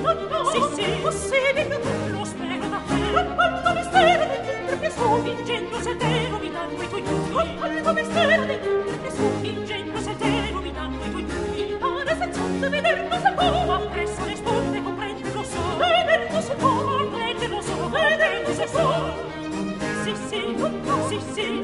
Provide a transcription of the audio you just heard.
Sì, sì, possibile, lo spero davvero. Quanto mistero del tutto che su, ingegno se te lo mi danno i tuoi tuoi. Quanto mistero del tutto che su, ingegno se te lo mi danno i tuoi tuoi. Ora senza vederlo si può, ma presso le sponde comprenderlo so. Vederlo si può, comprenderlo so, vederlo si può. Sì, sì, sì, sì.